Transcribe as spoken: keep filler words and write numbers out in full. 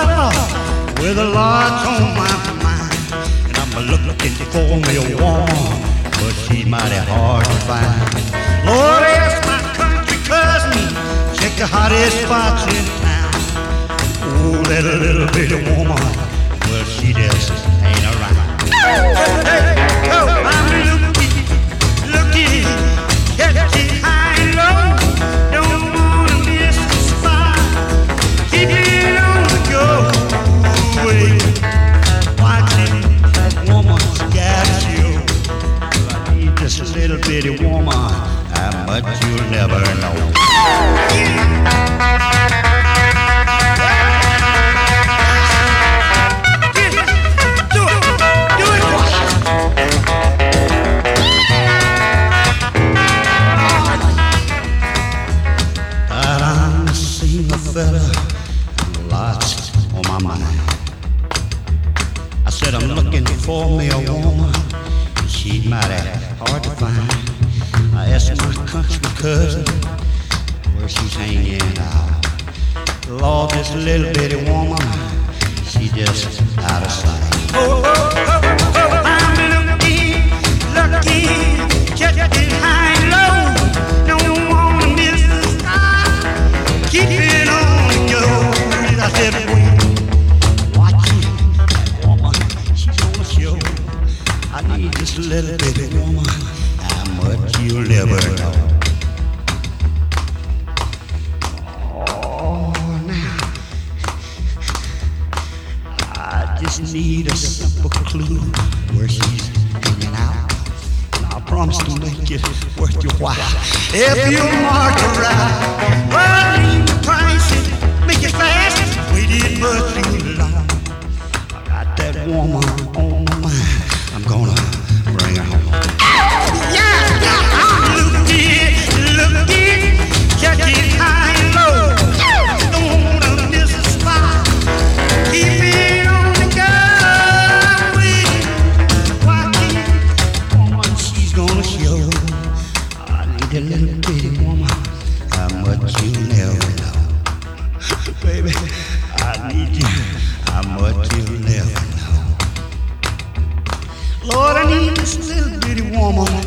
with a lot on my mind, and I'm looking for me a woman, but she's mighty hard to find. Lord, ask my country cousin, check the hottest spots in town. Oh, that little bitty woman, well, she just ain't around. Hey, oh, I'm looking, looking, catching high and low. Don't wanna miss the spot. Keep it on the go. Wait, watching that woman's got you. Well, I need just a little bitty woman, how much you'll never know. Fella, lots on my mind. I said I'm looking for me a woman, she's mighty hard to find. I asked my country cousin where she's hanging out. Lord, this little bitty woman, she just out of sight. Oh, oh, oh, oh, I'm looking, looking, catching high and low. Don't wanna miss the spot. Keep it on. I said, wait, watching that woman, she's gonna show. I need just a little bitty woman, how much you'll never know. Oh, now, I just need a simple clue where she's hanging out. And I promise to make it worth your while. If you mark her right, well, leave the price, make it fast. Waited much too long. I got that woman on my mind. I'm gonna bring her home. Yeah, yeah, I'm looking, looking, catching high and low. Don't wanna miss a spot. Keep it on the go. Waiting, watching, woman, she's gonna show. I need a little bitty woman, how much you never know, baby. I need you, how much you'll never know. Lord, I need this little bitty woman,